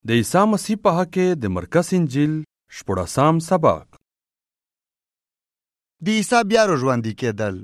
د عیسی مسیح په حق کې د مرکز انجیل شپږم سبق. د عیسی بیا راژوندي کېدل.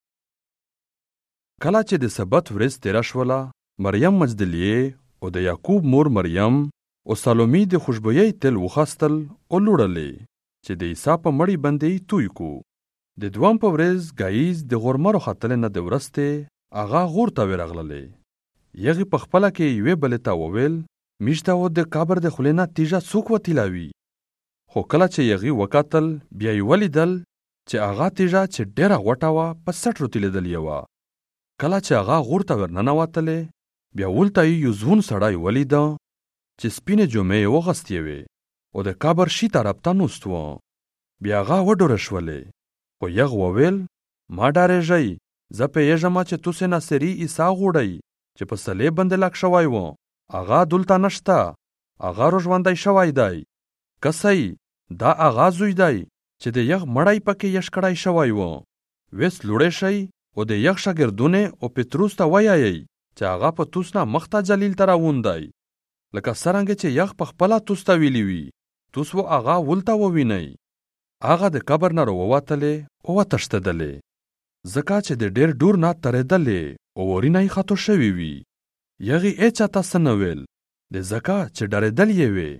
کله چې د سبت ورځ تېره شوله، مریم مجدلیه او د یعقوب مور مریم او سالومي د خوشبویۍ تیل وخاستل او لوړلې چې د عیسی په مړي باندې توی کو. د دوام په ورځ ګایز د غرمرو ختلې نه د ورستې هغه غور ته ورغللې. یغې په خپله کې یوې بلې ته وویل میشته و د قبر د خولې نه تیږه څوک وتیلاوي. خو کله چې یغې وکتل بیا یې ولیدل چې هغه تیږه چې ډېره غوټه وه په سټ روتېلېدلې وه. کله چې هغه غور ته ورننوتلې بیا ولته یې یو ځوان سړی ولیده چې سپینې جامې یې وغوستې وې او د قبر شي طرف ته نوست و. بیا هغه وډوره شولې. خو یغ وویل ما ډارېږئ، زه پوهېږم چې تاسې ناصري عیسی غواړئ چې په صلیب باندې لګ شوی و. هغه دلته نشته، هغه راژوندی شوی دی. که صحیح دا هغه زوی دی چې د یغ مړی پکې یش کړی شوی و. ویس لوړی شئ او د یغ شاګردونه او پتروس ته وایئ چې هغه په توس نه مخته جلیل ته روان دی، لکه څرنګه چې یغ په خپله توس ته ویلي وي. توس و هغه ولته ووینئ. هغه د قبر نه راووتلې او وتښتېدلې، ځکه چې د ډېر ډور نه ترېدلې او ورینه یې خطو شوي وي. یغې هېچا ته څه نه ویل، د ځکه چې ډارېدل یې وې.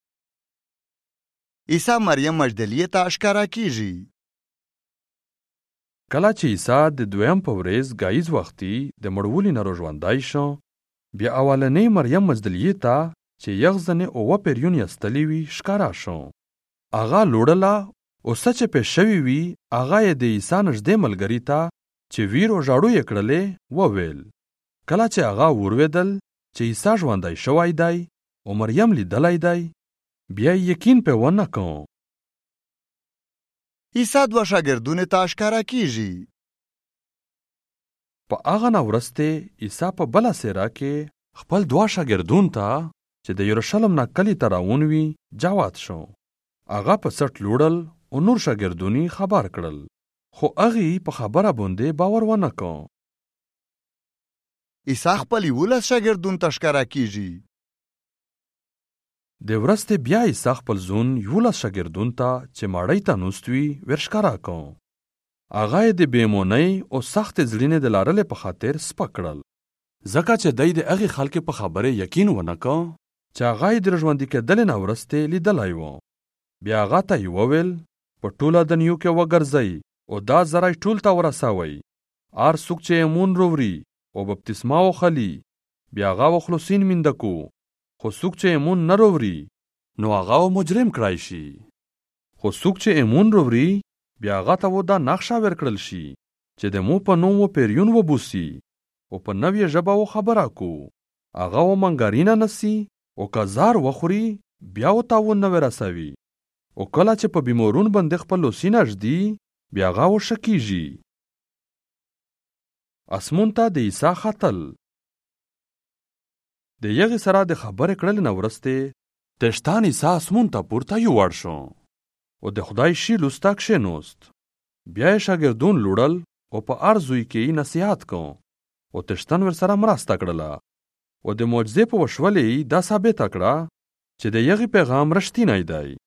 عیسی مریم مجدلیه ته ښکاره کیږي. کله چې عیسی د دویم په ورځ ګایز وختي د مړولي نه راژوندی شو، بیا اولنۍ مریم مجدلیې ته چې یغ ځنې اووه پیریون ایستلي وي ښکاره شو. هغه لوړله او څه چې پېښ شوي وي هغه یې د عیسی نږدې ملګري ته چې ویر او ژاړو یې کړلې وویل. کله چې هغه ورودل چې عیسی ژوندی شوی دی او مریم لیدلی دی، بیا یې یقین پې ونه کړ. عیسی دوه شاګردونو ته ښکاره کیږي. په هغه نه وروسته عیسی په بله څېره کې خپل دوه شاګردون ته چې د یروشلم نه کلي ته روان وي جواد شو. هغه په سټ لوړل او نور شاګردون یې خبر کړل، خو هغې په خبره باندې باور ونه کړ. عیسی خپل 11 شاګردون ته ښکاره کیږي. د ورځې بیا عیسی خپل ځون 11 شاګردون ته چې ماړۍ ته نوست وي ورښکاره کړ. هغه یې د بېمونۍ او سختې زړینې د لارلې په خاطر سپک کړل، ځکه چې دی د هغې خلکې په خبرې یقین ونه کړ چې هغه یې د راژوندي کېدلې نه وروسته لیدلی و. بیا هغه ته یې وویل په ټوله دنیو کې وګرځئ او دا ذری ټول ته ورسوئ. هر څوک چې ایمون راوړي او بپتسما وخلي بیا هغه وخلصین مینده کو. خو څوک چې ایمون نه راوړي نو هغه مجرم کړای شي. خو څوک چې ایمون راوړي بیا هغه ته دا نقشه ورکړل شي چې د مو په نوم و پیریون وبوسي او په نوې ژبه و خبره کو. هغه و منګارینه نسی او که زار وخوري بیا و تاون نه ورسوي. او کله چې په بیمارون باندې خپل لوسینه ږدي بیا هغه و شکیږي. اسمون ته د عیسی ختل. د یغې سره د خبرې کړلې نه وروسته تشتان عیسی اسمون ته پورته یوړ شو او د خدای شي لوسته کښېنوست. بیا یې شاګردون لوړل او په هر زوی کې یې نصیحت کو او تشتن ورسره مرسته کړله او د معجزې په وشولې یې دا ثابته کړه چې د یغې پیغام رښتینی دی.